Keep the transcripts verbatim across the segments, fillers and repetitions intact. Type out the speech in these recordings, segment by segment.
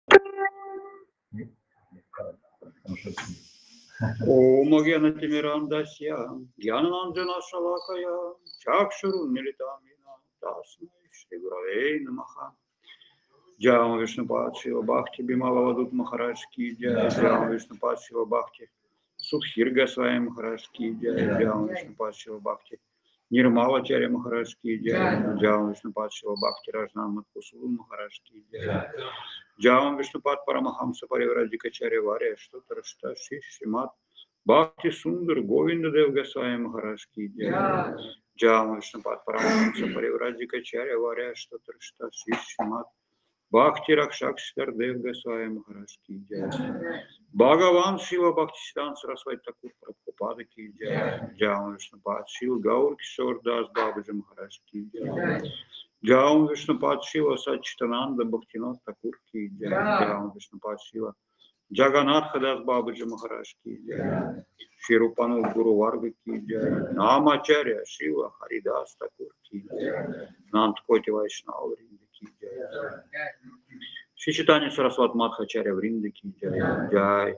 Om Gyana Timirandasya Gyananandjana Shalakaya Chakshurun Militamina Tasmai Shri Gurave Namaha. Джао Вишнупад Шива Бхакти Бимала Вадут Махарадж Ки Джай, Джао Вишнупад Шива Бхакти Судхир Госвами Махарадж Ки Джай, Джао Вишнупад Шива Бхакти Нирмала Чаря Махарадж Ки Джай, Джао Вишнупад Шива Бхакти Раджнан Матхусулун Махарадж Ки Джай, Джао Вишнупад Парамахамса Паривраджика Чаря Варя Штутара Шта Шишимат Бхакти Сундар Говинда Дев Госвами Махарадж Ки Джай, Джао Вишнупад Парамахамса Паривраджика Чаря Варя Штутара Шта Шишимат Бхакти Ракшак Шкардев Госвами Махарадж Ки Джай, Бхагаван Шива Бхакти Сидан Сарасвати Такур Прабхупада Ки Джай, Джао Вишнупад Шива Гаур Кишор Дас Бабаджи Махарадж Ки Джай, Джао Вишнупад Шива Сачитананда Бхактинот Такур Ки Джай, Джао Вишнупад Шива Джаганатха Дас Бабаджи Махарадж Ки Джай, Ширупану Гуру Варга Ки Джай, Намачарья Шива Харидас Такур Ки Джай, Нанткоти Вайшнава Вринда Ки Джай, Шри Чайтанья Сарасвати Мадхачарья Вринда Ки Джай, Джай,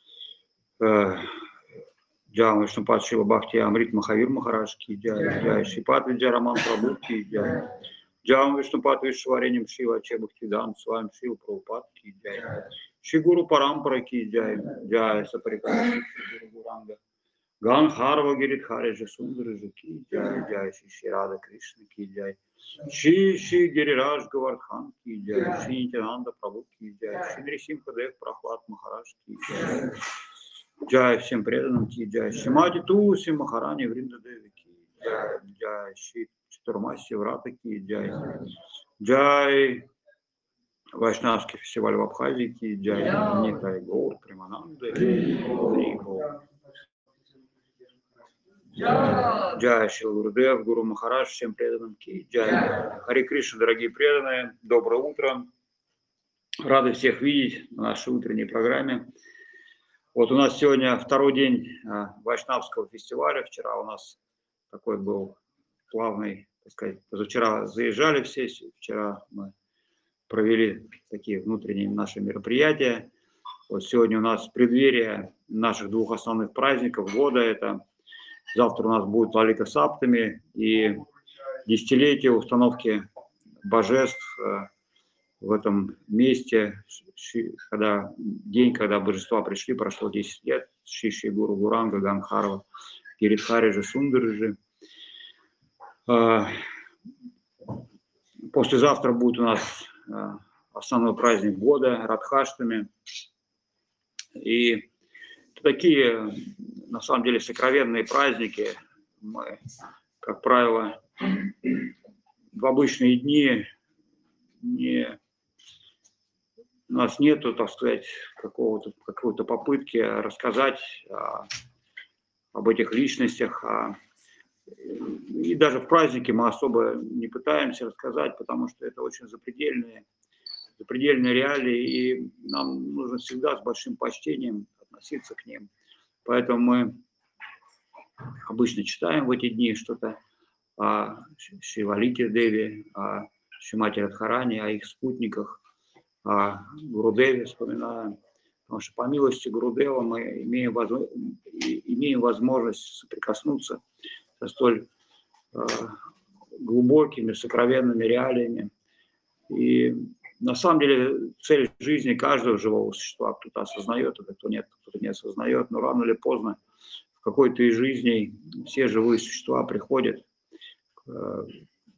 Джао Вишнупад Шива Бхакти Амрит Махавир Махарадж Ки Джай, Джай, Шрипад Видьяраман Прабhu Ки Джай, Джао Вишнупад Вишваренем Шива Чебхтидан с вами Шива Прабхупад Ки Джай, Шри Гуру Парампара Ки Джай, Джай Сапарикара Шри Гуру Ганга Ганхарва Гиридхари Жасундари Ки Джай, Джай Шри Рада Кришна Ки Джай, Шри Шри Гирирадж Гавардхан Ки Джай, Шри Нитянанда Прабhu Ки Джай, Шри Нрисимха Дев Прахлад Махарадж Ки Джай, Джай всем преданным Ки Джай, Шримати Тулси Махарани Вринда Деви Ки Джай, Джай Шри Чатурмаси Врата Ки Джай, Джай Вайшнавский фестиваль в Абхазии Ки Джай, Нитай Гаур, Примананда, Джай Шри Гурудев, Гуру Махарадж, всем преданным Ки Джай. Хари Кришна, дорогие преданные, доброе утро. Рады всех видеть на нашей утренней программе. Вот у нас сегодня второй день Вайшнавского фестиваля. Вчера у нас такой был плавный, так сказать, позавчера заезжали все, вчера мы провели такие внутренние наши мероприятия. Вот сегодня у нас преддверие наших двух основных праздников года. Это завтра у нас будет Лалита Саптами и десятилетие установки божеств в этом месте, когда день, когда божества пришли, прошло десять лет, Шри Шри Гуру Гуранга, Ганхарва, Гиридхариджи, Сундариджи. Послезавтра будет у нас основной праздник года, Радхаштами. И такие, на самом деле, сокровенные праздники. Мы, как правило, в обычные дни не, у нас нету, так сказать, какого-то, какой-то попытки рассказать о, об этих личностях. О, и даже в празднике мы особо не пытаемся рассказать, потому что это очень запредельные, запредельные реалии, и нам нужно всегда с большим почтением относиться к ним. Поэтому мы обычно читаем в эти дни что-то о Шри Лалите Деви, о Шримати Радхарани, о их спутниках, о Гурудеве вспоминаем. Потому что по милости Гурудева мы имеем, возможно, имеем возможность соприкоснуться со столь э, глубокими, сокровенными реалиями. И на самом деле цель жизни каждого живого существа, кто-то осознает это, кто нет, кто-то не осознает, но рано или поздно в какой-то из жизней все живые существа приходят к,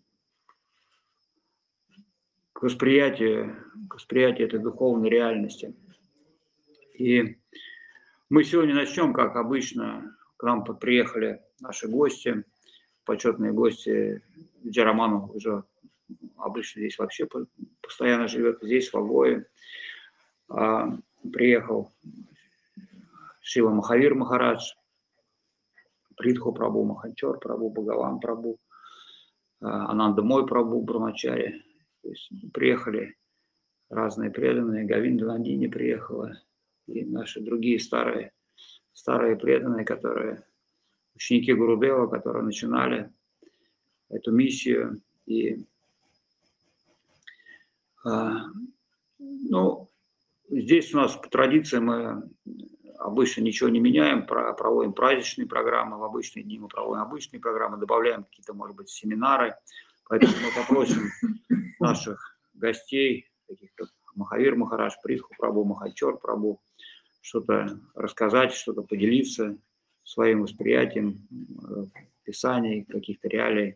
к восприятию, к восприятию этой духовной реальности. И мы сегодня начнем, как обычно, к нам приехали наши гости, почетные гости. Видьяраману уже обычно здесь вообще постоянно живет, здесь, в Агое. А, приехал Шива Махавир Махарадж, Притху Прабу, Махачор Прабу, Бхагаван Прабу, Ананда Мой Прабу, Брамачари. То есть приехали разные преданные, Говинда Нандини приехала, и наши другие старые, старые преданные, которые, ученики Гурудева, которые начинали эту миссию. И, а, ну, здесь у нас по традиции мы обычно ничего не меняем, проводим праздничные программы, в обычные дни мы проводим обычные программы, добавляем какие-то, может быть, семинары. Поэтому мы попросим наших гостей, таких как Махавир Махарадж, Притху Прабху, Махачор Прабху, что-то рассказать, что-то поделиться своим восприятием писаний, каких-то реалий.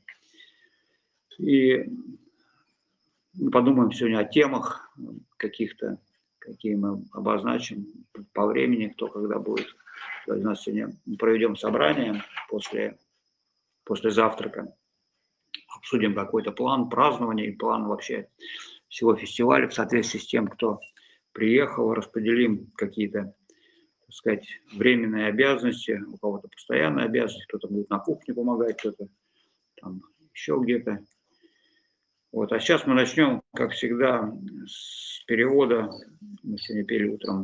И мы подумаем сегодня о темах каких-то, какие мы обозначим по времени, кто когда будет. То есть у нас сегодня мы проведем собрание после, после завтрака, обсудим какой-то план празднования и план вообще всего фестиваля в соответствии с тем, кто приехал, распределим какие-то, так сказать, временные обязанности, у кого-то постоянные обязанности, кто-то будет на кухне помогать, кто-то там еще где-то. Вот. А сейчас мы начнем, как всегда, с перевода. Мы сегодня пели утром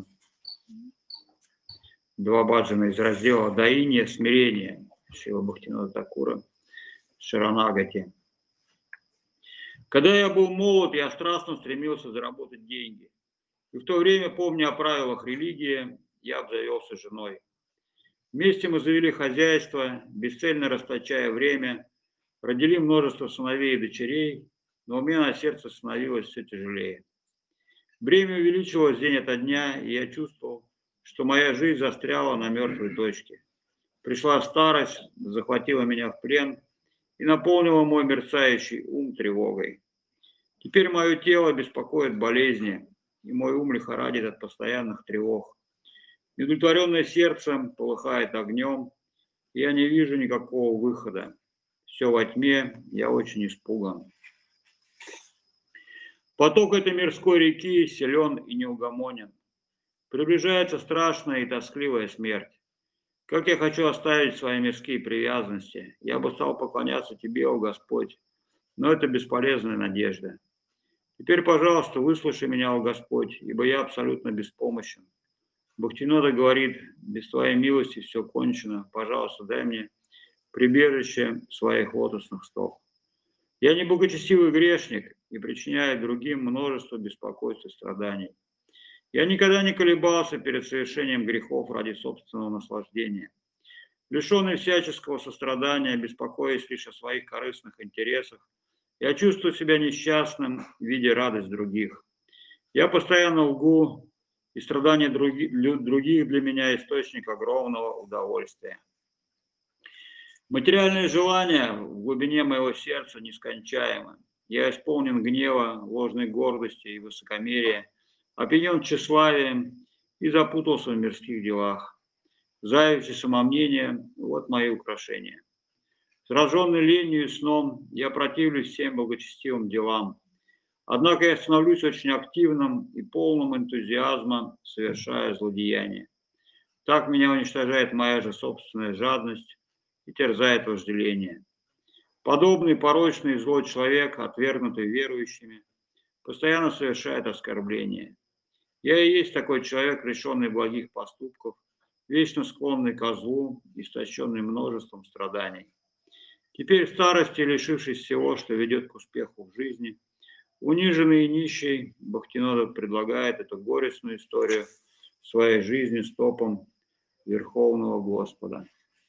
два баджана из раздела «Даинья, смирение» Шрила Бхактивинода Thakura Шаранагати. Когда я был молод, я страстно стремился заработать деньги. И в то время, помня о правилах религии, я обзавелся женой. Вместе мы завели хозяйство, бесцельно расточая время, родили множество сыновей и дочерей, но у меня на сердце становилось все тяжелее. Бремя увеличивалось день ото дня, и я чувствовал, что моя жизнь застряла на мертвой точке. Пришла старость, захватила меня в плен и наполнила мой мерцающий ум тревогой. Теперь мое тело беспокоит болезни, и мой ум лихорадит от постоянных тревог. Неудовлетворенное сердце полыхает огнем, и я не вижу никакого выхода. Все во тьме, я очень испуган. Поток этой мирской реки силен и неугомонен. Приближается страшная и тоскливая смерть. Как я хочу оставить свои мирские привязанности. Я бы стал поклоняться Тебе, о Господь, но это бесполезная надежда. Теперь, пожалуйста, выслушай меня, о Господь, ибо я абсолютно беспомощен. Бхактивинода говорит: без Твоей милости все кончено. Пожалуйста, дай мне прибежище своих лотосных стоп. Я не благочестивый грешник и причиняю другим множество беспокойств и страданий. Я никогда не колебался перед совершением грехов ради собственного наслаждения. Лишенный всяческого сострадания, беспокоясь лишь о своих корыстных интересах, я чувствую себя несчастным, видя радость других. Я постоянно лгу, и страдания других для меня источник огромного удовольствия. Материальные желания в глубине моего сердца нескончаемы. Я исполнен гнева, ложной гордости и высокомерия, опьянен тщеславием и запутался в мирских делах. Зависть и самомнение – вот мои украшения. Сраженный ленью и сном, я противлюсь всем благочестивым делам. Однако я становлюсь очень активным и полным энтузиазма, совершая злодеяния. Так меня уничтожает моя же собственная жадность и терзает вожделение. Подобный порочный и злой человек, отвергнутый верующими, постоянно совершает оскорбления. Я и есть такой человек, лишенный благих поступков, вечно склонный ко злу, истощенный множеством страданий. Теперь в старости, лишившись всего, что ведет к успеху в жизни, униженный и нищий, Бхактивинода предлагает эту горестную историю своей жизни стопам Верховного Господа.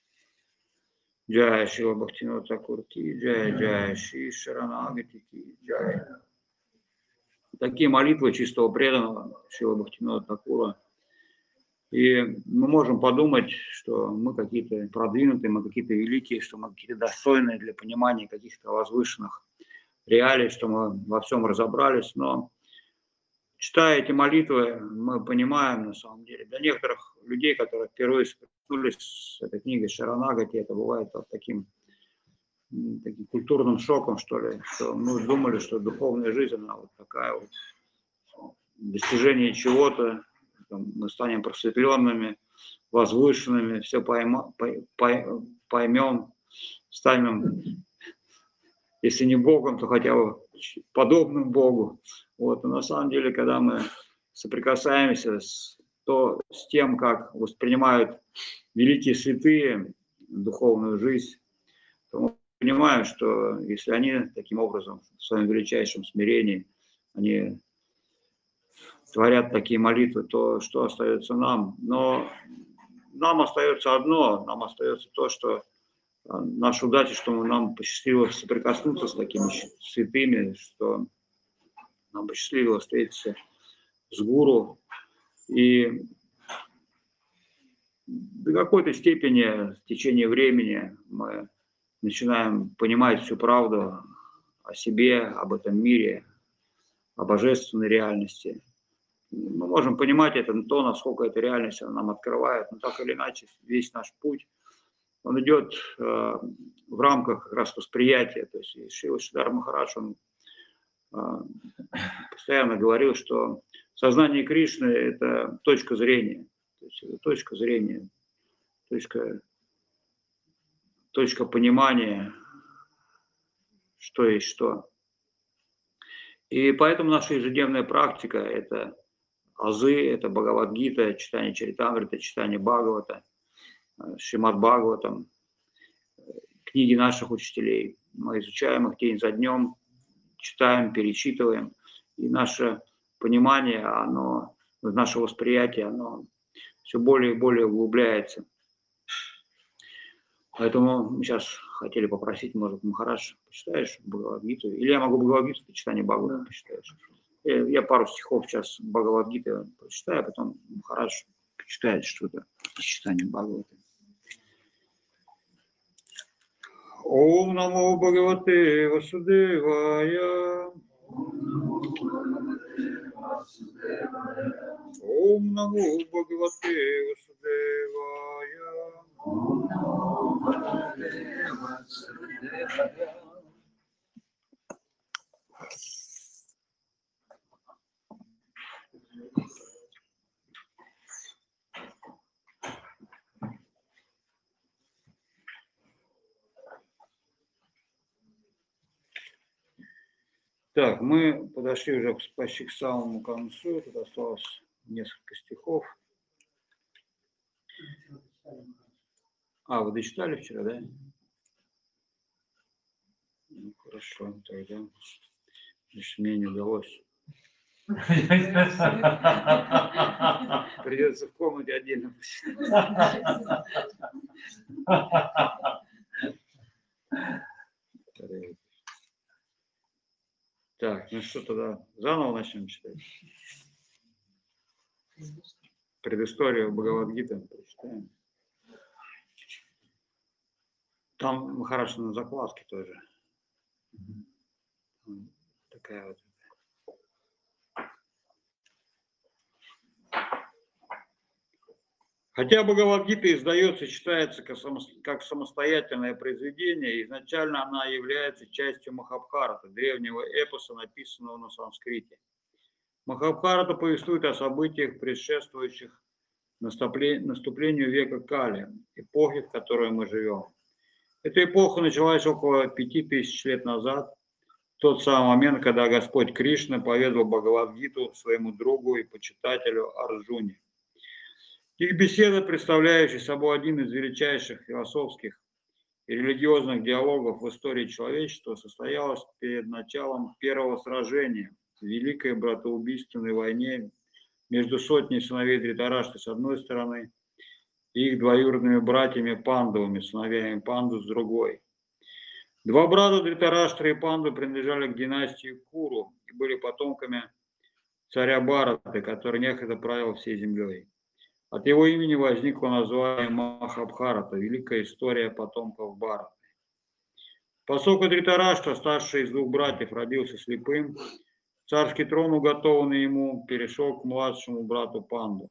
Джая Шрила Бхактивинода Thakura ки джая, джая Шри Шаранагати ки джая. Такие молитвы чистого преданного Шрила Бхактивинода Thakura. И мы можем подумать, что мы какие-то продвинутые, мы какие-то великие, что мы какие-то достойные для понимания каких-то возвышенных реалий, что мы во всем разобрались. Но читая эти молитвы, мы понимаем, на самом деле, для некоторых людей, которые впервые столкнулись с этой книгой Шаранагати, это бывает вот таким, таким культурным шоком, что ли, что мы думали, что духовная жизнь, она вот такая вот, достижение чего-то, мы станем просветленными, возвышенными, все пойма, поймем, станем, если не Богом, то хотя бы подобным Богу. Вот. Но на самом деле, когда мы соприкасаемся с, то, с тем, как воспринимают великие святые духовную жизнь, то мы понимаем, что если они таким образом, в своем величайшем смирении, они творят такие молитвы, то что остается нам? Но нам остается одно, нам остается то, что наша удача, что нам посчастливилось соприкоснуться с такими святыми, что нам посчастливилось встретиться с гуру. И до какой-то степени в течение времени мы начинаем понимать всю правду о себе, об этом мире, о божественной реальности. Мы можем понимать это, то, насколько эта реальность она нам открывает, но так или иначе весь наш путь, он идет э, в рамках как раз восприятия. То есть Шрила Шридар Махарадж, он э, постоянно говорил, что сознание Кришны – это точка зрения. То есть это точка зрения, точка, точка понимания, что есть что. И поэтому наша ежедневная практика – это азы, это Бхагавад-гита, читание Чаритамрита, читание Бхагавата, Шримад Бхагаватам, книги наших учителей. Мы изучаем их день за днем, читаем, перечитываем. И наше понимание, оно, наше восприятие, оно все более и более углубляется. Поэтому мы сейчас хотели попросить, может, Махарадж, почитаешь Бхагавад-гиту? Или я могу Бхагавад-гиту, ты читание Бхагавата почитаешь? Я, я пару стихов сейчас Бхагавад-гиты прочитаю, а потом Махарадж почитает что-то из читания Бхагавата. Ом намо Бхагавате Васудевая. Ом намо Бхагавате Васудевая. Так, мы подошли уже почти к самому концу. Тут осталось несколько стихов. А, вы дочитали вчера, да? Ну, хорошо, тогда значит, мне не удалось. Придется в комнате отдельно почитать. Так, ну что тогда, заново начнем читать? Предысторию Бхагавад-гиты прочитаем. Там Махарадж на закладке тоже. Такая вот. Хотя Бхагавад-гита издается и читается как самостоятельное произведение, изначально она является частью Махабхарата, древнего эпоса, написанного на санскрите. Махабхарата повествует о событиях, предшествующих наступлению века Кали, эпохи, в которой мы живем. Эта эпоха началась около пяти тысяч лет назад, в тот самый момент, когда Господь Кришна поведал Бхагавад-гиту своему другу и почитателю Арджуне. Их беседа, представляющая собой один из величайших философских и религиозных диалогов в истории человечества, состоялась перед началом первого сражения в Великой братоубийственной войне между сотней сыновей Дритарашты с одной стороны и их двоюродными братьями Пандавами, сыновьями Панду с другой. Два брата Дритараштра и Панду принадлежали к династии Куру и были потомками царя Бхараты, который некогда правил всей землей. От его имени возникло название Махабхарата, великая история потомков Бхараты. Поскольку Дритараштра, старший из двух братьев, родился слепым, царский трон, уготованный ему, перешел к младшему брату Панду.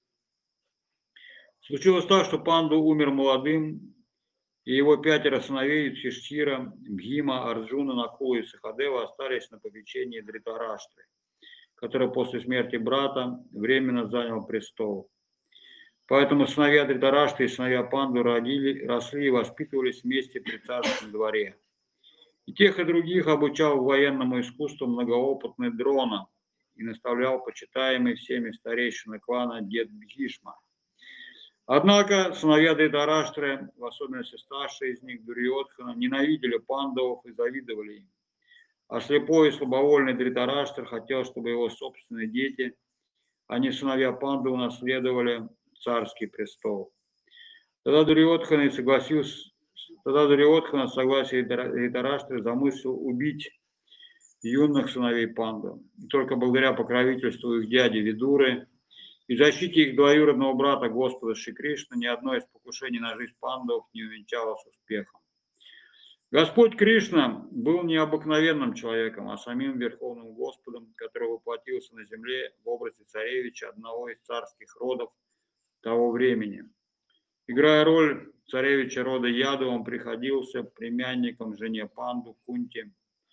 Случилось так, что Панду умер молодым, и его пятеро сыновей Юдхиштхира, Бхима, Арджуна, Накула и Сахадева остались на попечении Дритараштры, который после смерти брата временно занял престол. Поэтому сыновья Дритараштры и сыновья Панду родили, росли и воспитывались вместе при царском дворе. И тех, и других обучал военному искусству многоопытный Дрона и наставлял почитаемый всеми старейшины клана дед Бхишма. Однако сыновья Дритараштры, в особенности старший из них Дурьодхана, ненавидели пандавов и завидовали им. А слепой и слабовольный Дритараштра хотел, чтобы его собственные дети они, сыновья Панду, унаследовали царский престол. Тогда Дурьодхана согласился, тогда Дурьодхана, согласие Дритараштры, замыслил убить юных сыновей Панду. И только благодаря покровительству их дяди Видуры и защите их двоюродного брата Господа Шри Кришны ни одно из покушений на жизнь пандов не увенчалось успехом. Господь Кришна был необыкновенным человеком, а самим Верховным Господом, который воплотился на земле в образе царевича одного из царских родов того времени. Играя роль царевича рода Яду, он приходился племянником жене Панду Кунти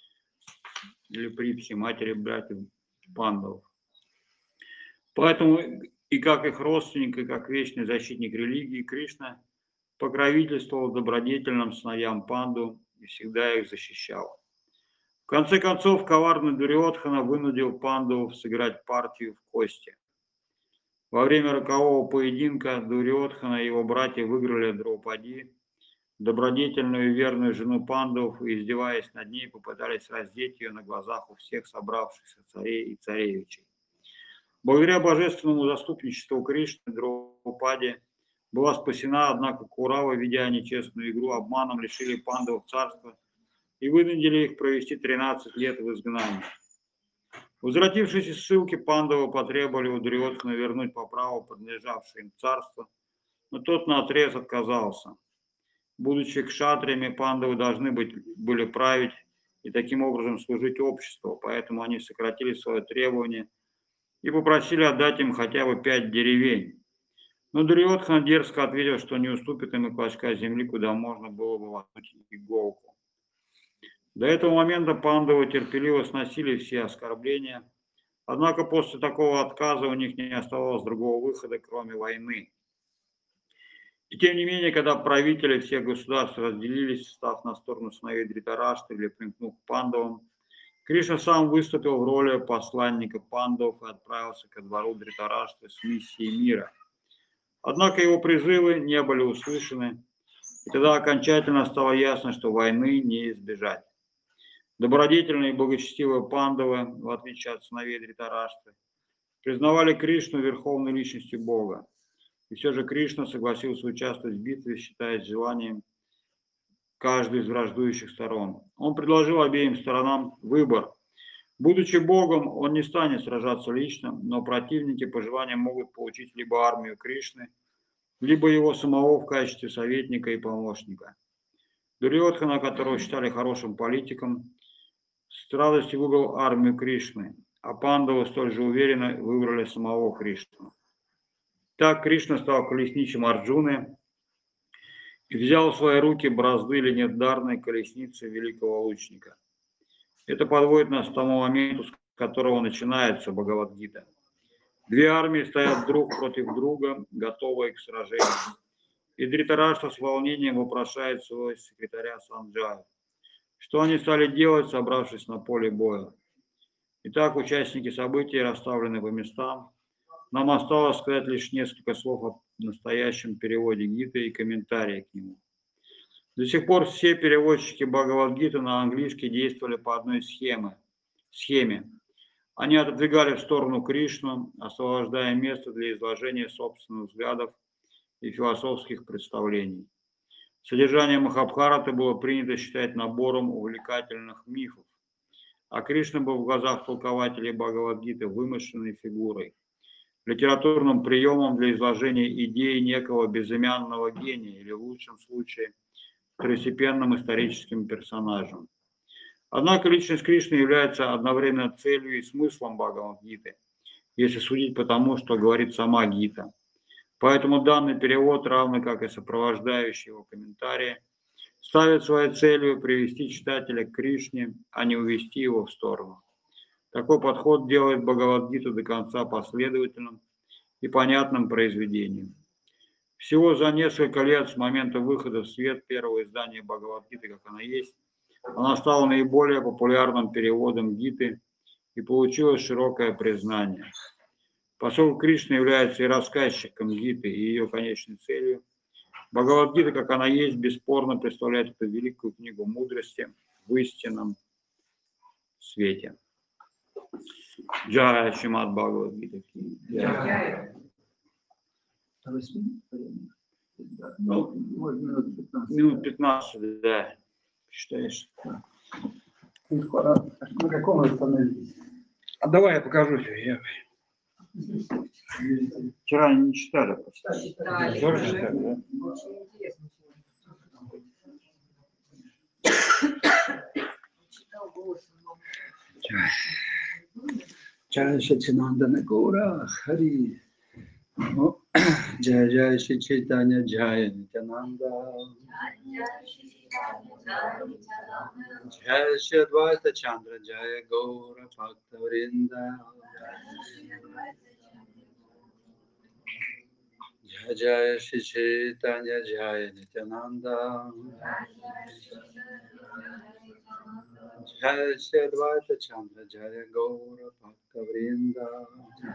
или Припси, матери братьев Пандов. Поэтому и как их родственник, и как вечный защитник религии, Кришна покровительствовал добродетельным сыновьям Панду и всегда их защищал. В конце концов, коварный Дурьодхана вынудил Пандавов сыграть партию в кости. Во время рокового поединка Дурьодхана и его братья выиграли Драупади, добродетельную и верную жену Пандавов, и, издеваясь над ней, попытались раздеть ее на глазах у всех собравшихся царей и царевичей. Благодаря божественному заступничеству Кришны Драупади была спасена, однако Курава, ведя нечестную игру, обманом лишили Пандавов царства и вынудили их провести тринадцать лет в изгнании. Возвратившись из ссылки, Пандавы потребовали у Дурьодхана вернуть по праву принадлежавшее им царство, но тот наотрез отказался. Будучи кшатриями, Пандавы должны быть, были править и таким образом служить обществу, поэтому они сократили свое требование и попросили отдать им хотя бы пять деревень. Но Дурьодхан дерзко ответил, что не уступит им и клочка земли, куда можно было бы воткнуть иголку. До этого момента Пандавы терпеливо сносили все оскорбления, однако после такого отказа у них не оставалось другого выхода, кроме войны. И тем не менее, когда правители всех государств разделились, став на сторону сыновей Дритараштры или примкнув к Пандавам, Кришна сам выступил в роли посланника Пандавов и отправился ко двору Дритараштры с миссией мира. Однако его призывы не были услышаны, и тогда окончательно стало ясно, что войны не избежать. Добродетельные и благочестивые Пандавы, в отличие от сыновей Дритараштры, признавали Кришну верховной личностью Бога. И все же Кришна согласился участвовать в битве, считаясь желанием каждой из враждующих сторон. Он предложил обеим сторонам выбор. Будучи Богом, он не станет сражаться лично, но противники по желанию могут получить либо армию Кришны, либо его самого в качестве советника и помощника. Дурьодхана, которого считали хорошим политиком, с радостью выбрал армию Кришны, а Пандавы столь же уверенно выбрали самого Кришну. Так Кришна стал колесничем Арджуны и взял в свои руки бразды легендарной колесницы великого лучника. Это подводит нас к тому моменту, с которого начинается Бхагавад-гита. Две армии стоят друг против друга, готовые к сражению. И Дритараштра с волнением вопрошает своего секретаря Санджая, что они стали делать, собравшись на поле боя. Итак, участники событий расставлены по местам. Нам осталось сказать лишь несколько слов о настоящем переводе Гиты и комментарии к нему. До сих пор все переводчики Бхагавад-гиты на английский действовали по одной схеме. схеме. Они отодвигали в сторону Кришну, освобождая место для изложения собственных взглядов и философских представлений. Содержание Махабхараты было принято считать набором увлекательных мифов, а Кришна был в глазах толкователей Бхагавад-гиты вымышленной фигурой, литературным приемом для изложения идеи некого безымянного гения или, в лучшем случае, второстепенным историческим персонажем. Однако личность Кришны является одновременно целью и смыслом Бхагавад-гиты, если судить по тому, что говорит сама Гита. Поэтому данный перевод, равно как и сопровождающие его комментарии, ставит своей целью привести читателя к Кришне, а не увести его в сторону. Такой подход делает Бхагавад-гиту до конца последовательным и понятным произведением. Всего за несколько лет с момента выхода в свет первого издания Бхагавад-гиты, как она есть, она стала наиболее популярным переводом Гиты и получила широкое признание. Поскольку Кришна является и рассказчиком Гиты, и ее конечной целью, Бхагавад-гита, как она есть, бесспорно представляет эту великую книгу мудрости в истинном свете. Джая Шримад Бхагавад-гита ки джай. Ну, может, минут пятнадцать. Минут пятнадцать, да. Считаешь? На каком вы остановились? А давай я покажу тебе. Я... Вчера не читали. Да, Тоже читали, да? очень интересно. Читал голосом. Джай Сачинандана Гаура Хари. Джай Джай Шри Чайтанья Джай Нитянанда. Джай Шри Адвайта Чандра Джай Гаура Бхакта Вринда. Джай Джай Шри Чайтанья Джай Нитянанда. Джай Шри Адвайта Чандра Джай Гаура Бхакта Вринда.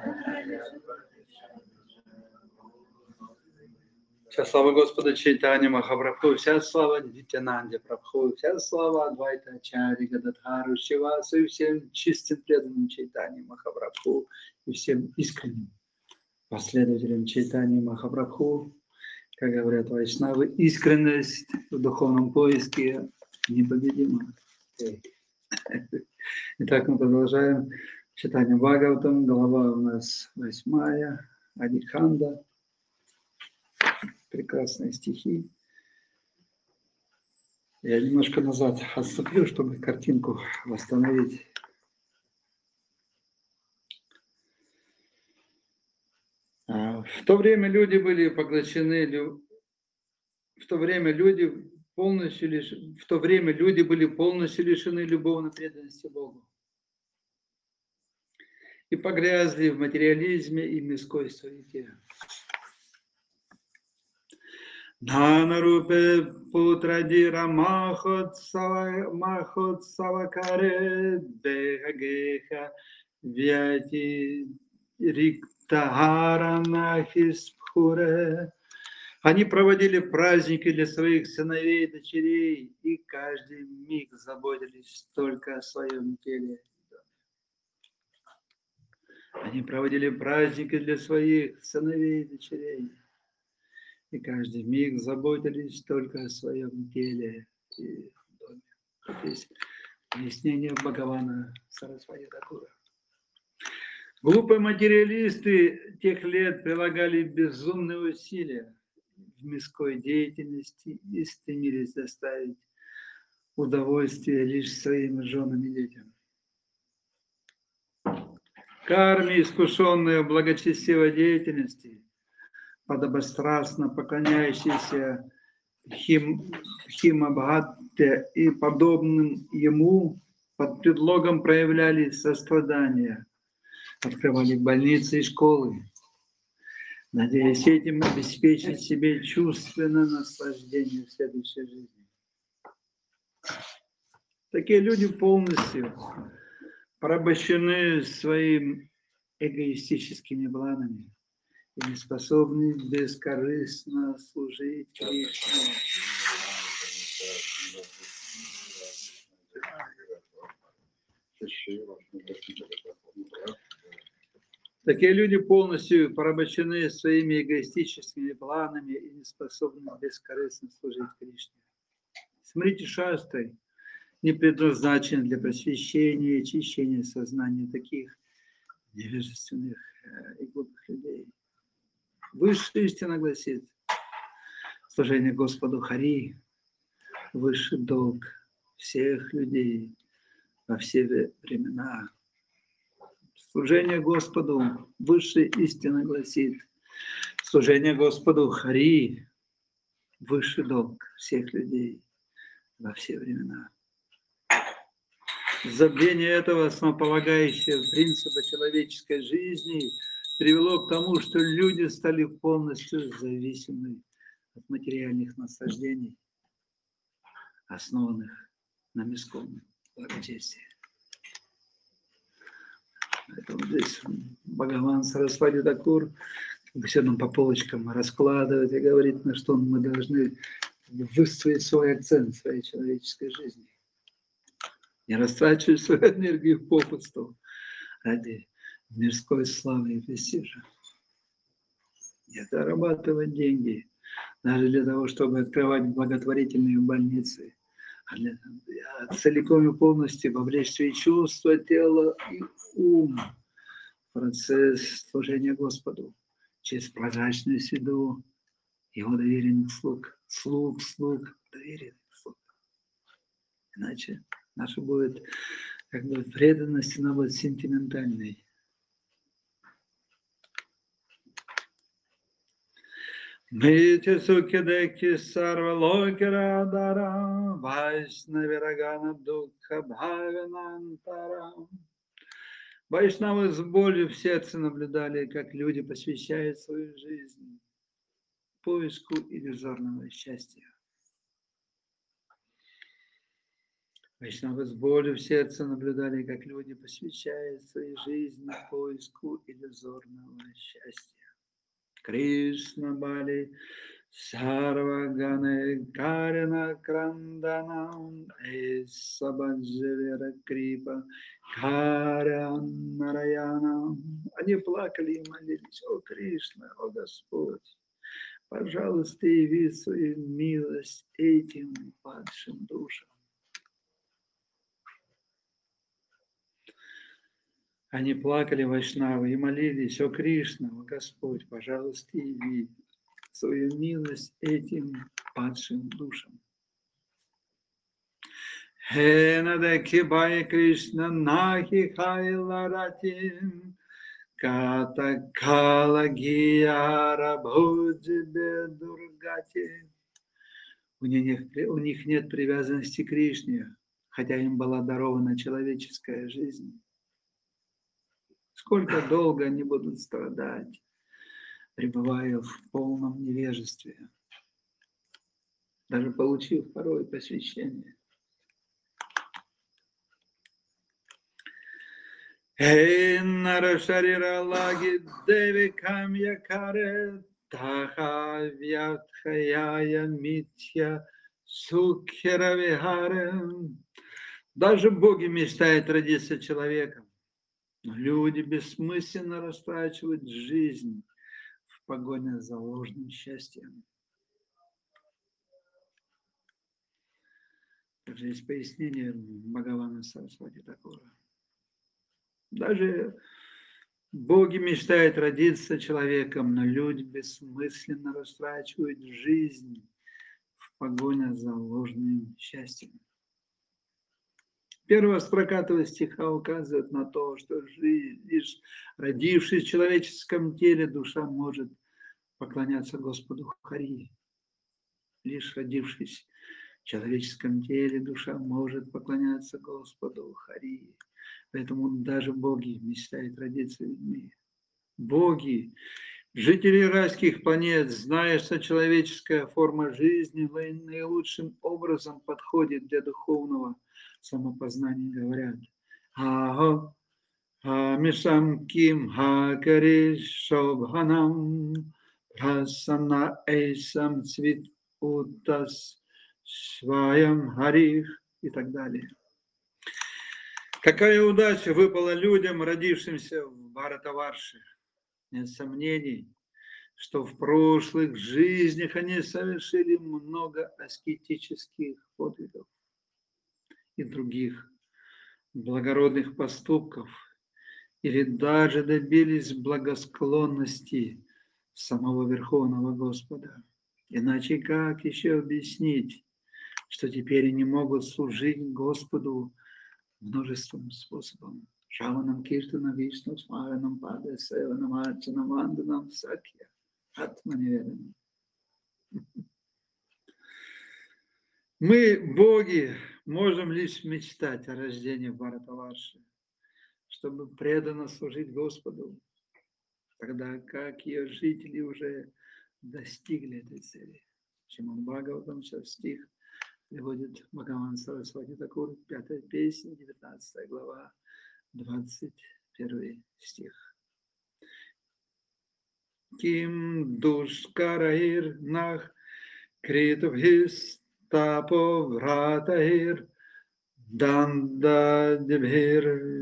Вся слава Господа Чайтанья Махапрабху, вся слава Нитьянанде Прабху, вся слава Адвайта Ачарьи Гададхару Шивасу и всем чистым преданным Чайтаньи Махапрабху и всем искренним последователям Чайтаньи Махапрабху. Как говорят вайшнавы, искренность в духовном поиске непобедима. Итак, мы продолжаем читание Бхагаватам, глава у нас восьмая, Адикханда. Прекрасные стихи. Я немножко назад отступлю, чтобы картинку восстановить. В то время люди были поглощены, в то время люди полностью лиш... в то время люди были полностью лишены любовной преданности Богу и погрязли в материализме и мирской суете. Дханарупе путрадира махотсавакаре дехагеха вяти риктахаранахиспхуре. Они проводили праздники для своих сыновей и дочерей, и каждый миг заботились только о своем теле. Они проводили праздники для своих сыновей и дочерей, и каждый миг заботились только о своем теле и доме. Вот есть объяснение Бхагавана Сарасвати Такура. Глупые материалисты тех лет прилагали безумные усилия в мирской деятельности и стремились доставить удовольствие лишь своим женам и детям. Карми, искушенные в благочестивой деятельности, подобострастно поклоняющиеся Хим, Химабхатте и подобным ему, под предлогом проявляли сострадание, открывали больницы и школы, надеясь этим обеспечить себе чувственное наслаждение в следующей жизни. Такие люди полностью порабощены своими эгоистическими планами и не способны бескорыстно служить Кришне. Такие люди полностью порабощены своими эгоистическими планами и не способны бескорыстно служить Кришне. Смрити шастры не предназначены для просвещения и очищения сознания таких невежественных и глупых людей. Высшая истина гласит: служение Господу Хари – высший долг всех людей во все времена. Служение Господу, высшая истина гласит: служение Господу Хари – высший долг всех людей во все времена. Забвение этого основополагающего принципа человеческой жизни привело к тому, что люди стали полностью зависимы от материальных наслаждений, основанных на мирском благочестии. Поэтому здесь Бхагаван Сарасвати Такур все нам по полочкам раскладывает и говорит, на что мы должны выставить свой акцент в своей человеческой жизни. Не растрачивать свою энергию попусту, ради мирской славы и престижа. Не зарабатывать деньги, даже для того, чтобы открывать благотворительные больницы, а для, а целиком и полностью вовлечь свои чувства, тело и ум в процесс служения Господу через прозрачную среду Его доверенных слуг, слуг, слуг, доверенных слуг. Иначе наша будет как бы преданность, она будет сентиментальной. Мити сукидеки сарвалокера дара, вайшнавирагана духа бхавинантара. Вайшнавы с болью в сердце наблюдали, как люди посвящают свою жизнь поиску иллюзорного счастья. Вайшнавы с болью в сердце наблюдали, как люди посвящают своей жизни поиску иллюзорного счастья. Кришна Бали Сарвагане Карина Кранданам Эсабаджевера Крипа Карян Нараянам. Они плакали и молились: о Кришна, о Господь, пожалуйста, яви свою милость этим падшим душам. Они плакали, вайшнавы, и молились: о Кришна, о Господь, пожалуйста, яви свою милость этим падшим душам. Хенадаки бай Кришна нахи хайларатим катакала гияра бхуджибе дургати. У них, у них нет привязанности к Кришне, хотя им была дарована человеческая жизнь. Сколько долго они будут страдать, пребывая в полном невежестве, даже получив порой посвящение. Эй, нарашарира лаги деви камья каре таха вятхаяя митья сукхера вихаре. Даже боги мечтают родиться человеком. Но люди бессмысленно растрачивают жизнь в погоне за ложным счастьем. Также есть пояснение Бхагавана Сарасвати Такура. Даже боги мечтают родиться человеком, но люди бессмысленно растрачивают жизнь в погоне за ложным счастьем. Первая строка этого стиха указывает на то, что лишь родившись в человеческом теле, душа может поклоняться Господу Хари. Лишь родившись в человеческом теле, душа может поклоняться Господу Хари. Поэтому даже боги мечтают родиться людьми. Боги, жители райских планет, зная, что человеческая форма жизни наилучшим образом подходит для духовного самопознания, говорят: «Ахо, амишам ким хакари шобханам, прасана эйсам цвит утас сваям харих» и так далее. Какая удача выпала людям, родившимся в Бхаратаварше. Нет сомнений, что в прошлых жизнях они совершили много аскетических подвигов и других благородных поступков, или даже добились благосклонности самого Верховного Господа. Иначе как еще объяснить, что теперь они могут служить Господу множеством способов? Шаванам Киртана Вишну Смаранам Пада Севанам Арчанам Анданам Сакья Атманеведанам. Мы, боги, можем лишь мечтать о рождении в Бхаратаварше, чтобы преданно служить Господу, тогда как ее жители уже достигли этой цели. Шримад Бхагаватам, сейчас стих приводит Бхагаван Сарасвати Такур, пятая песня, девятнадцатая глава, двадцать первый стих. Ким душкараир нах критубхис тапо вратаир Данда Дебхир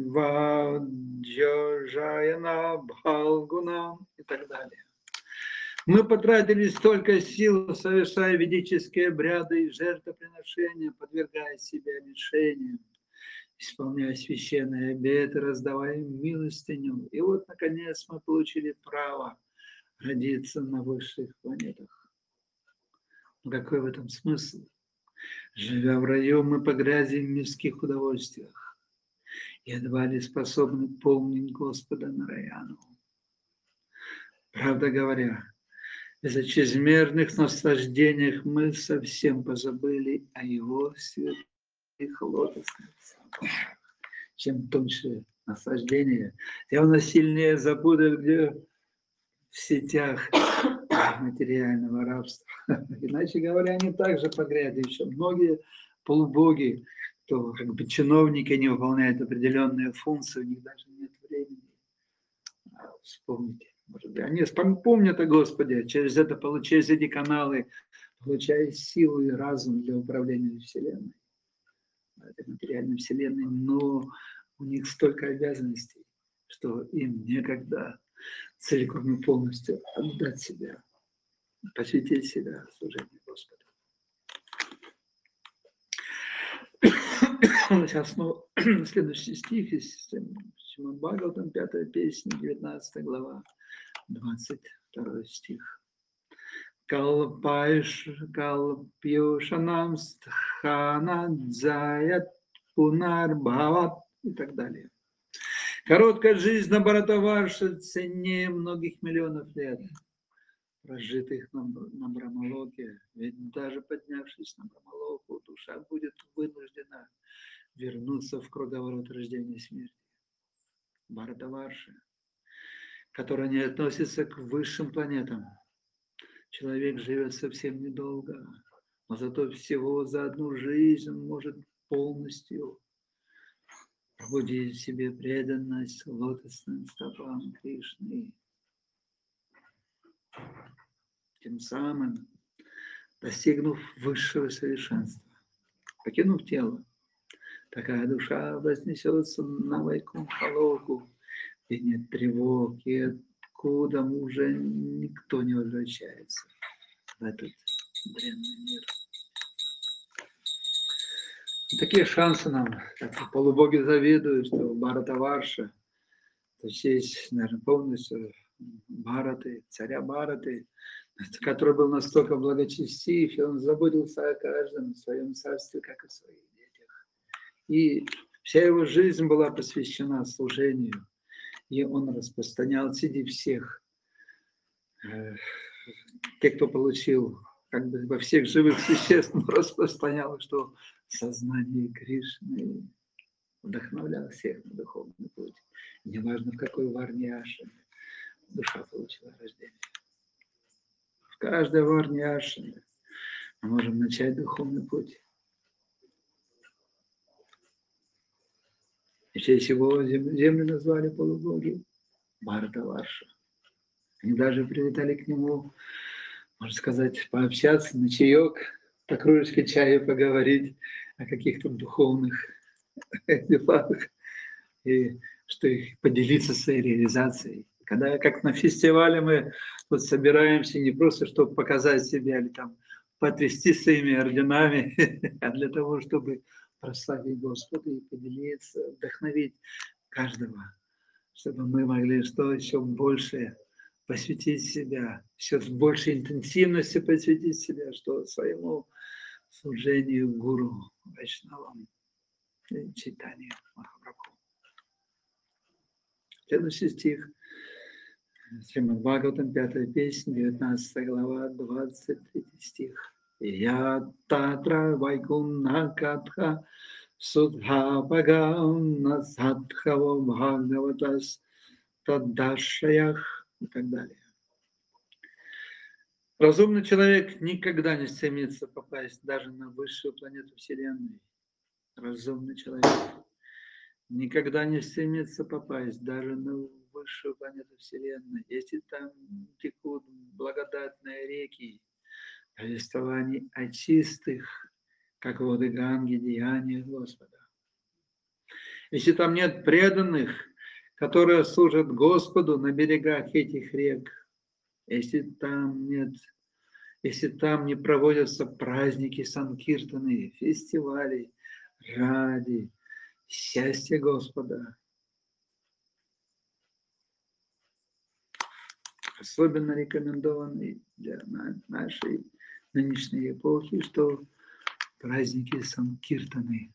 Ваджаяна Бхалгуна и так далее. Мы потратили столько сил, совершая ведические обряды и жертвоприношения, подвергая себя лишениям, исполняя священные обеты, раздавая милостыню. И вот, наконец, мы получили право родиться на высших планетах. Но какой в этом смысл? Живя в раю, мы погрязим в мирских удовольствиях, едва ли способны помнить Господа Нараяну. Правда говоря, из-за чрезмерных наслаждениях мы совсем позабыли о Его святых лотосных стопах. Чем тоньше наслаждение, тем оно сильнее запутает, где в сетях материального рабства. Иначе говоря, они также погрязли. Еще многие полубоги, кто как бы чиновники, не выполняют определенные функции, у них даже нет времени. Вспомните. Может быть, они помнят о Господе, через это, через эти каналы, получая силу и разум для управления Вселенной, этой материальной Вселенной, но у них столько обязанностей, что им некогда целиком и полностью отдать себя, посвятить себя служению Господу. Сейчас ну, следующий стих из Шримад Бхагаватам, пятая песня, девятнадцатая глава, двадцать второй стих. Калпайш, калпьюшанам стхана дзаят пунарбхават и так далее. Короткая жизнь на Бхаратаварше ценнее многих миллионов лет, прожитых на, на Брамалоке. Ведь даже поднявшись на Брамалоку, душа будет вынуждена вернуться в круговорот рождения и смерти. Бхаратаварша, которая не относится к высшим планетам. Человек живет совсем недолго, но зато всего за одну жизнь он может полностью пробудить в себе преданность лотосным стопам Кришны. Тем самым достигнув высшего совершенства, покинув тело, такая душа вознесется на Вайкунтха-локу, где нет тревог, и откуда уже никто не возвращается в этот бренный мир. И такие шансы нам, как полубоги завидуют, что Бхаратаварша, то есть, наверное, полностью Бхараты, царя Бхараты, который был настолько благочестив, и он заботился о каждом в своем царстве, как и в своих детях. И вся его жизнь была посвящена служению, и он распространял среди всех, э, те, кто получил, как бы во всех живых существ, распространял, что сознание Кришны вдохновляло всех на духовный путь. Неважно, в какой варне ашраме душа получила рождение. В каждой варне ашраме мы можем начать духовный путь. И в честь его землю назвали полубоги Бхаратаварша. Они даже прилетали к нему, можно сказать, пообщаться на чаек, по кружечке чая поговорить о каких-то духовных делах, и что их поделиться своей реализацией. Когда как на фестивале мы вот собираемся не просто, чтобы показать себя или там потрясти своими орденами, а для того, чтобы прославить Господа и поделиться, вдохновить каждого, чтобы мы могли что еще больше посвятить себя, все с большей интенсивностью посвятить себя, что своему служению гуру, вайшнавам, читанию Махапрабху. Следующий стих. Шримад Бхагаватам, пятая песня, девятнадцатая глава, двадцать третий стих. Я татра вайкунха катха судха бхагам насадхава бхагаватас таддашаях и так далее. Разумный человек никогда не стремится попасть даже на высшую планету Вселенной. Разумный человек никогда не стремится попасть даже на высшую планету Вселенной. Если там текут благодатные реки, повествований о чистых, как воды Ганги, деяниях Господа, если там нет преданных, которые служат Господу на берегах этих рек, если там нет, если там не проводятся праздники Санкиртаны, фестивали ради счастья Господа, особенно рекомендованный для нашей нынешней эпохи, что праздники Санкиртаны,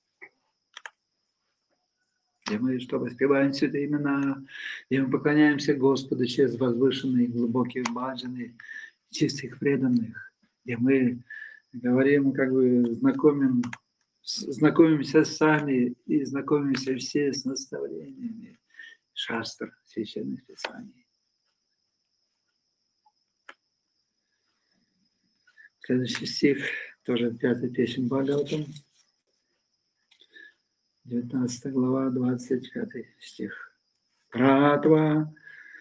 где мы что воспеваем святые имена, где мы поклоняемся Господу через возвышенные глубокие баджаны, чистых преданных, где мы говорим, как бы знакомим, знакомимся сами и знакомимся все с наставлениями шастр, священных писаний. Следующий стих, тоже пятая песня Бхагаватам, девятнадцатая глава, двадцать пятый стих. Пратва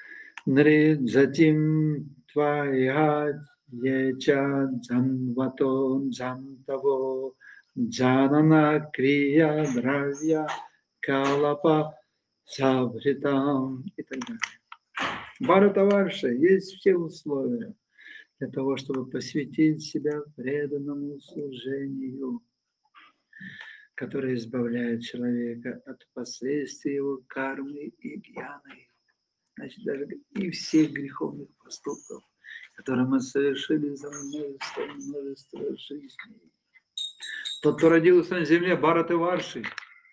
нриджатим тваят еча джанвато джантаво джанана крия дравья калапа сабритам и так далее. Бхаратаварша, есть все условия для того, чтобы посвятить себя преданному служению, которое избавляет человека от последствий его кармы и гьяны. Значит, даже и всех греховных поступков, которые мы совершили за множество, множество жизней. Тот, кто родился на земле, Бхаратаварши,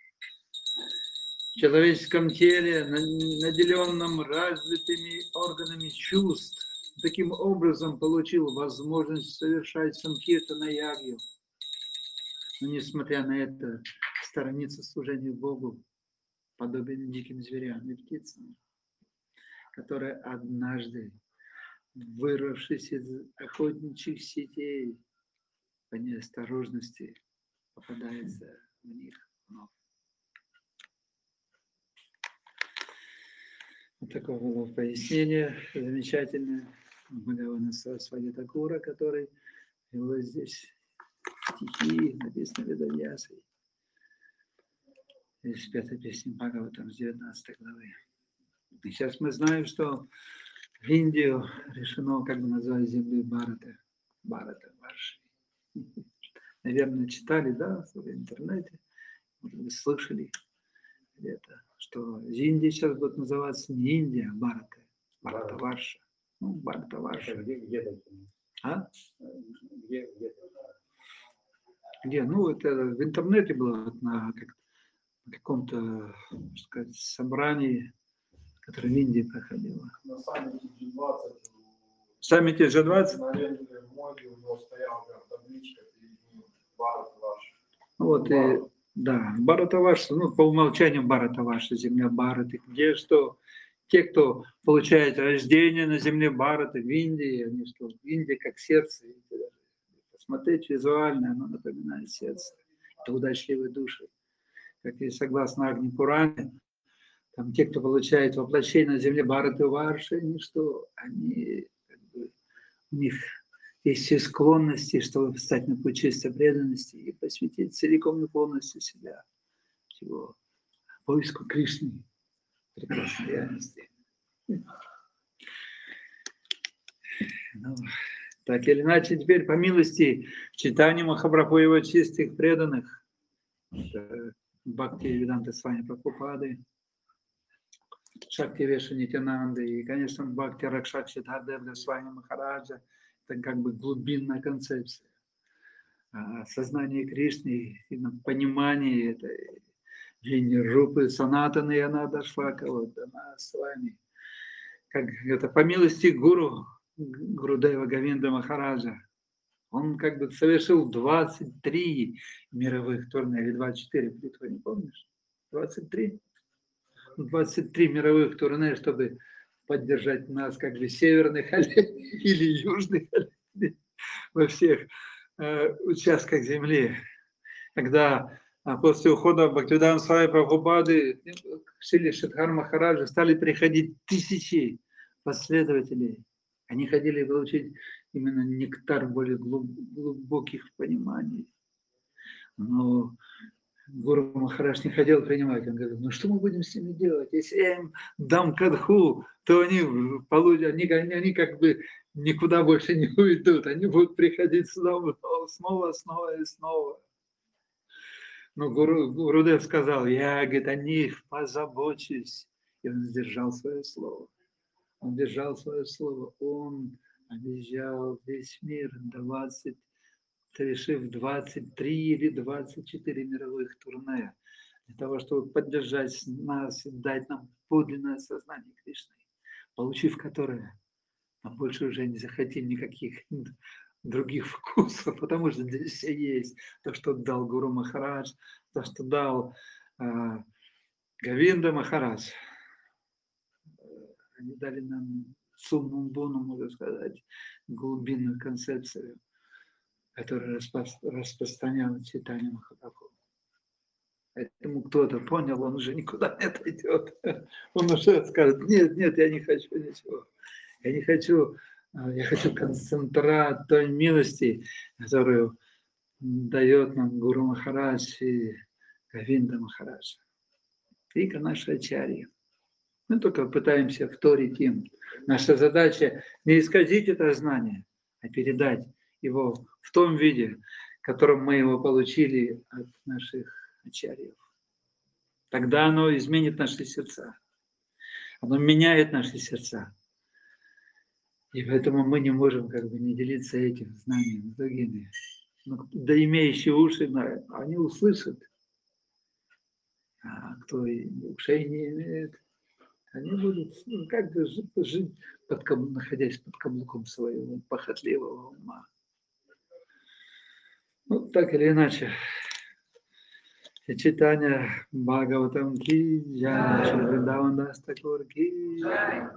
в человеческом теле, наделенном развитыми органами чувств, таким образом получил возможность совершать санкиртана ягью. Но, несмотря на это, сторонится служения Богу, подобен диким зверям и птицам, которые однажды, вырвавшись из охотничьих сетей, по неосторожности попадается в них вновь. Вот такое было пояснение замечательное Бхагавана Сарасвати Такура, который его здесь стихи, написаны Ведавьясой. Из пятой песни Бхагаватам, с девятнадцатой главы. И сейчас мы знаем, что в Индию решено, как бы назвать землю Бхарата. Бхарата Варши. Наверное, читали, да, в интернете, может быть, слышали где-то, что Индия сейчас будет называться не Индия, а Бхарата. Бхарата Варша. Ну, Бхарата Варша. Где, где такие? А? Где, где? Где? Ну, это в интернете было на, как, на каком-то, так сказать, собрании, которое в Индии проходило. На саммите джи двадцать. В саммите джи двадцать? На ленте моде у него стояла прям табличка перед ним. Бхарат ваш. Вот, и, да, Бхарата Варша, ну, по умолчанию Бхарата Варша, земля Бхараты, где что, те, кто получает рождение на земле Бхараты в Индии, они что, Индия как сердце, посмотреть визуально, оно напоминает сердце, это удачливые души, как и согласно Агни Пуране, там те, кто получает воплощение на земле Бхараты Варши, они что, они, как бы, у них есть все склонности, чтобы встать на путь чистой преданности и посвятить целиком и полностью себя его поиску Кришны, прекрасной реальности. Ну, так или иначе, теперь по милости читания Махапрабху его чистых преданных, Бхакти Веданта Свами Прабхупады, Шакти Веша Нитянанды и, конечно, Бхакти Ракшакши Дхардевда Свами Махараджа. Это как бы глубинная концепция. Сознание Кришны, понимание этой линии Рупы, Санатаны, и она дошла вот до нас с вами. Как это по милости гуру, Гурудева Говинда Махараджа. Он как бы совершил двадцать три мировых турне, или двадцать четыре, ты не помнишь? двадцать три? двадцать три мировых турне, чтобы поддержать нас как бы северных оленей или южных оленей во всех э, участках земли. Когда а, после ухода Бхактивиданта Свами Прабхупады Шрили Шридхар Махараджа стали приходить тысячи последователей. Они хотели получить именно нектар более глубоких пониманий. Но Гуру Махарадж не хотел принимать. Он говорит, ну что мы будем с ними делать? Если я им дам кадху, то они получат, они, они как бы никуда больше не уйдут. Они будут приходить снова, снова, снова и снова. Но Гуру, Гурудев сказал, я, говорит, о них позабочусь. И он сдержал свое слово. Он держал свое слово. Он объезжал весь мир, двадцать, решив двадцать три или двадцать четыре мировых турне, для того, чтобы поддержать нас и дать нам подлинное сознание Кришны, получив которое, мы больше уже не захотим никаких других вкусов, потому что здесь все есть. То, что дал Гуру Махарадж, то, что дал э, Говинда Махарадж. Они дали нам суммум бону, можно сказать, глубинную концепцию, которая распро- распространяла читание Махапрабху. Поэтому кто-то понял, он уже никуда не отойдет. Он уже скажет, нет, нет, я не хочу ничего. Я не хочу, я хочу концентрат той милости, которую дает нам Гуру Махарадж и Говинда Махарадж. И наши ачарьи. Мы только пытаемся вторить им. Наша задача не исказить это знание, а передать его в том виде, в котором мы его получили от наших ачарьев. Тогда оно изменит наши сердца. Оно меняет наши сердца. И поэтому мы не можем как бы не делиться этим знанием с другими. Но, да имеющие уши, они услышат. А кто ушей не имеет, они будут ну, как бы жить, жить под, находясь под каблуком своего похотливого ума. Ну, так или иначе. Читание Бхагаватам ки джай, Вриндаван дас Такур ки джай.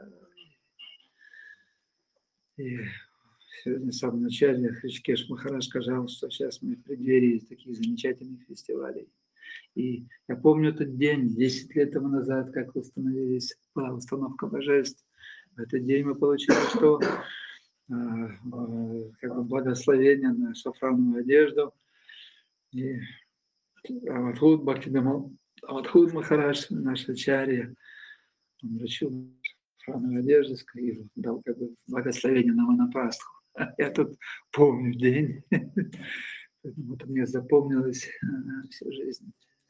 И сегодня в самом начале Хришкеш Махарадж сказал, что сейчас мы в преддверии таких замечательных фестивалей. И я помню этот день, десять лет тому назад, как установились, была установка божеств. В этот день мы получили, что э, э, как бы благословение на шафрановую одежду. И Авадхуд Бхактидамал, Авадхуд Махарадж, наш ачарья, он вручил шафрановую одежду и дал как бы благословение на Ванапастху. Я тут помню день, поэтому это мне запомнилось всю жизнь.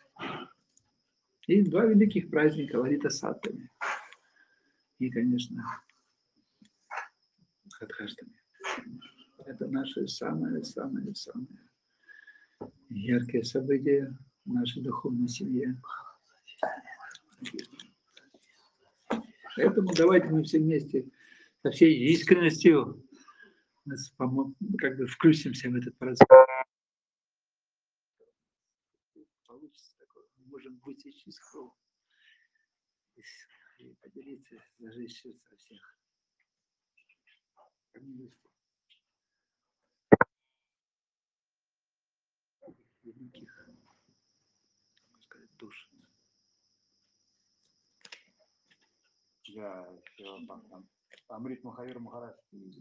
И два великих праздника Лалита Саттами. И, конечно, Радхаштами. Это наши самые-самые-самые яркие события в нашей духовной семье. Поэтому давайте мы все вместе со всей искренностью как бы включимся в этот процесс. Получится такое. Мы можем быть из чистого и поделиться за жизнь сердца всех. Великих, можно сказать, душ. Я все там. Амрит Махавир Махарадж.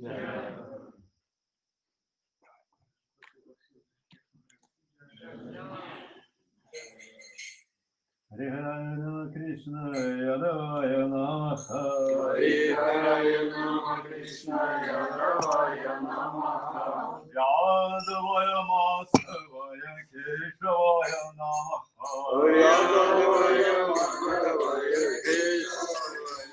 Харе Кришна, Ядая Намаха. Харе Нама Кришна, Ядая Намаха. Ядавая Масавая Кешавая Намаха. Ядавая Масавая Кешавая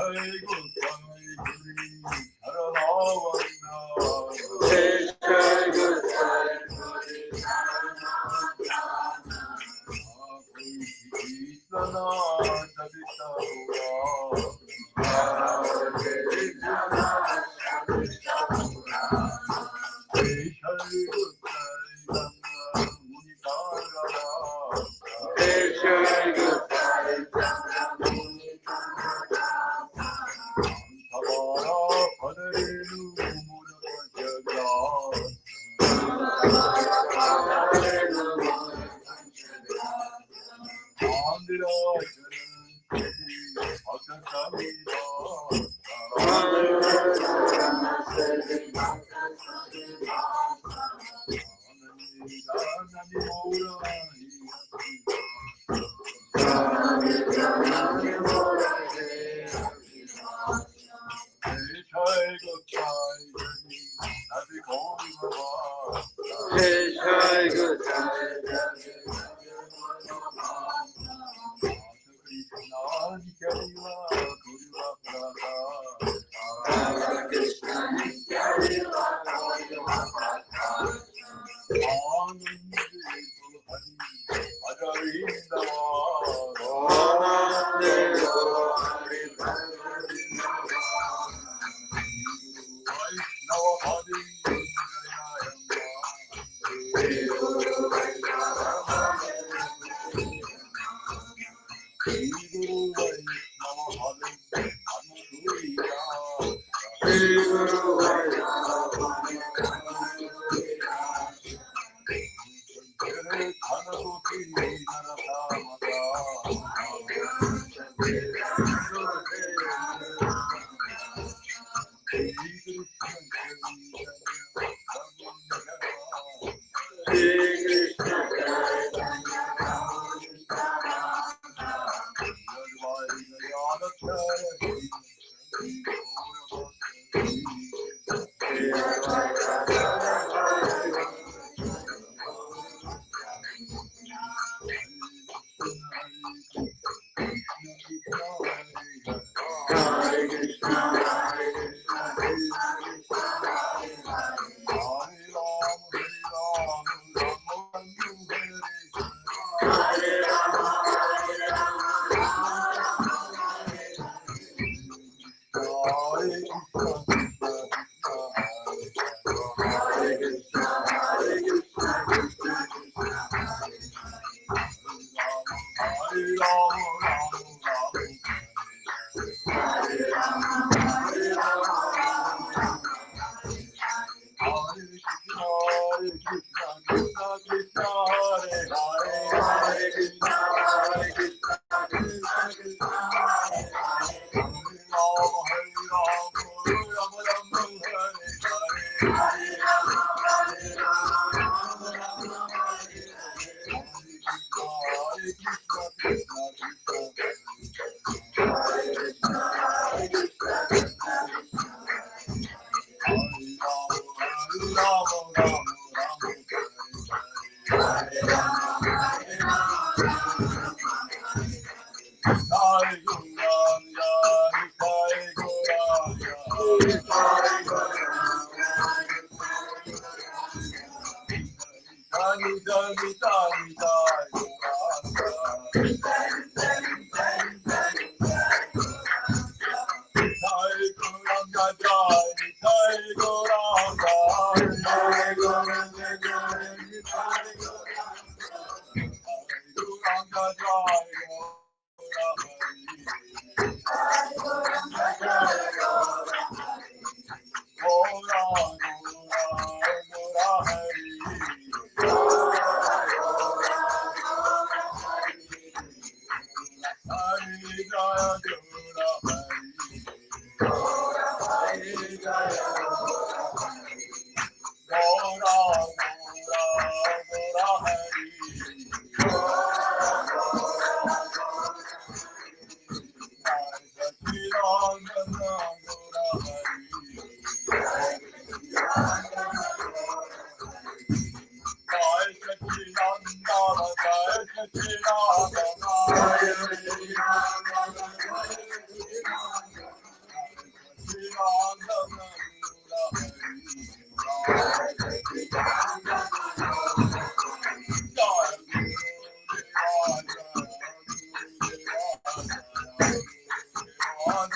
Jai Jai Ram, Jai Jai Ram, Jai Jai Ram.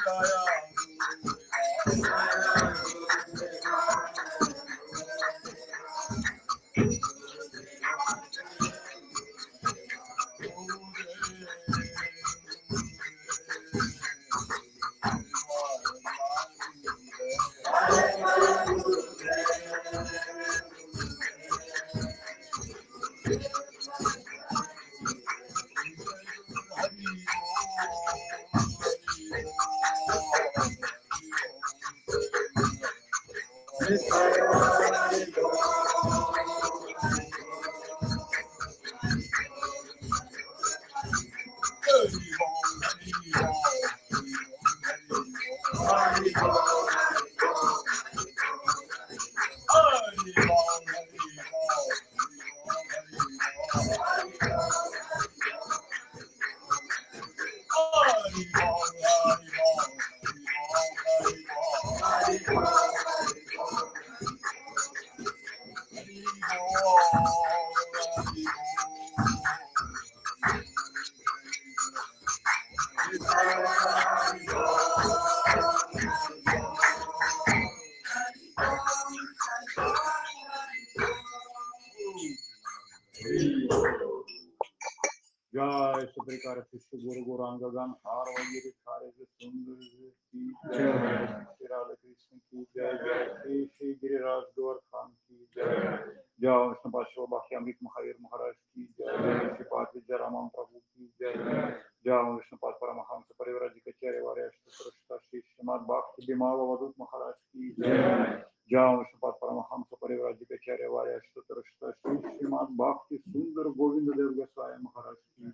Jai Suprikara Krishna Guru Guranga Gan Harva Giri Khare Sundar Ki Jai Shri Radha Krishna Ki Jai Jai Shri Shri Giriraj Govardhan Ki Jai Jai Vishnu Pasha Bhakti Amrit Mahavir Maharaj Ki Jai Jai Shri Pati Jaraman Prabhu Ki Jai Jai Vishnu Pad Paramahamsa Parivrajika Charya Vareshta Krishna Shri Srimad Bhakti Bimala Vadut Maharaj Ki Jai Jai Vishnu Pad Paramahamsa Parivrajika Charya Vareshta Krishna Shri Srimad Bhakti Sundar Govinda Dev Goswami Maharaj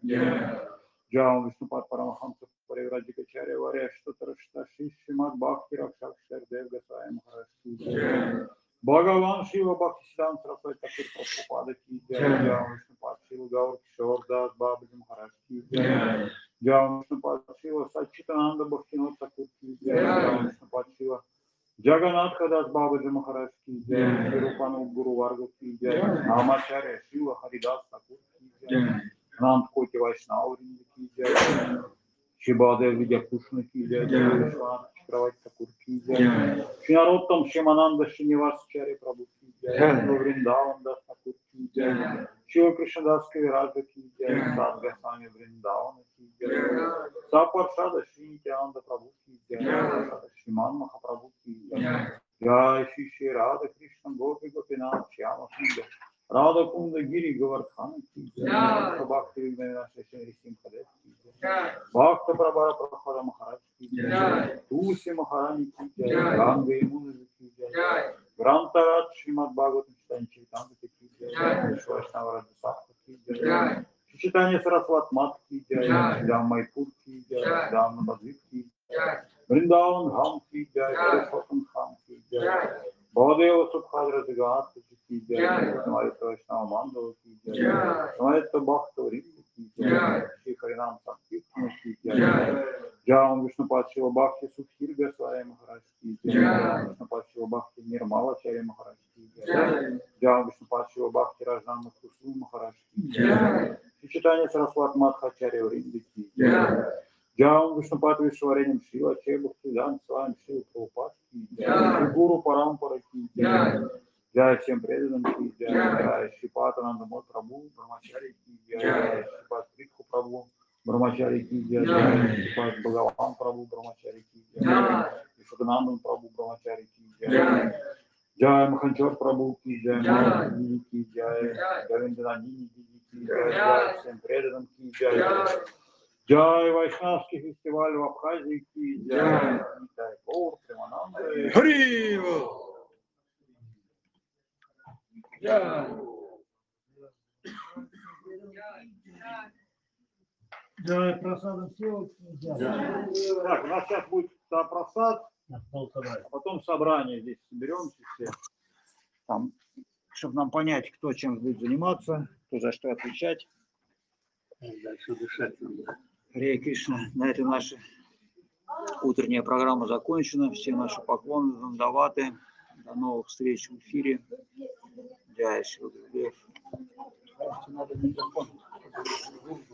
Jai Vishnu Pad Paramahamsa Parivrajika Charya Vareshta Krishna Shri Srimad Bhakti Rakshak Dev Goswami Maharaj Bhagavan Shiva Bhakti Siddhanta Saraswati Thakur Prabhupada Ki Jai Jai Vishnu Pad Shiva Gaur Kishore Das Babaji Maharaj Ki Jai Jai Vishnu Pad Shiva Satchitananda Bhaktivinoda Thakur Ki Jai Jai Vishnu Pad Shiva Jagannath Das Babaji Maharaj Ki Jai Shri Rupanand Guru Varga Ki Jai Namacharya Shiva Haridas Thakur Ki Jai Nand Koti Vaishnava Vrinda Ki Jai Shibhadev Vidya Krishna Ki Jai Vishwanath Chakravarti Thakur Ki Jai Shri Narottam Shimananda Srinivas Charya Prabhu Ki Jai Shri Vrindavan Das Thakur Ki Jai Shiva Krishna Das Kaviraj Ki Jai Sad Goswami Vrindavan Ki Jai Saparsada Shri Nityananda Prabhu Ki Jai Shriman Mahaprabhu Ki Jai Jai Shri Shri Radha Krishna Gopi Gopinath Shyama Sundar Radha Kunda Giri Govardhan Ki Jai Bhakti Vigna Shri Simhadev Ki Jai Bhakta Prabhara Prabhupada Maharaj Ki Jai Tulsi Maharani Ki Jai Ganga Yamuna Ki Jai Grantarat Srimad Bhagavatam Читание Чайтанья Ki Jai Vaishnava Radha Sakta Ki Jai Читание Saraswat Mat Ki Jai Dham Maipur Ki Jai Dham Madhvip Ki Jai Vrindavan Dham Ki Jai Purushottam Dham Ki Jai Bhadeva Subhadra Jagat Ki Jai Samarita Vaishnava Mandala Ki Jai Samarita Bhakta Vrinda Ki Jai Shri Harinam Sankirtan Ki Jai Jai Vishnu Pad Shiva Bhakti Sukhir Goswami Maharaj Ki Jai Vishnu Pad Shiva Bhakti Nirmala Charya Maharaj Ki Jai Jai Vishnu Pad Shiva Bhakti Rajnana Kusum Maharaj Ki Jai Читание Saraswat Madhacharya Vrinda Ki Jai Jai Vishnu Pad Vishwarenyam Shiva Chai Bhaktivedanta Swami Shiva Prabhupada Ki Jai Guru Parampara Ki Jai Jai всем преданным Ki Jai Jai Shri Patananda Mой Prabhu Brahmachari Ki Jai Shri Pad Prithku Prabhu Brahmachari Ki Jai Shri Pad Bhagavan Prabhu Brahmachari Ki Jai Shri Sadananda Prabhu Brahmachari Ki Jai Jai Mahanchor Prabhu Ki Jai Mahaviri Ki Jai Govindranandini Ki Jai Jai всем преданным Ki Jai Jai Vaishnavский фестиваль в Абхазии Ki Jai Нитай Гаур Примананда Харива! Jai! Jai просадом все. Так, у нас сейчас будет просад, а потом собрание здесь соберемся все, там, чтобы нам понять, кто чем будет заниматься, кто за что отвечать. Дальше дышать надо. Харе Кришна. На этом наша утренняя программа закончена. Все наши поклоны, вандаваты. До новых встреч в эфире. Джай Шри Гурудев. Надо микрофон.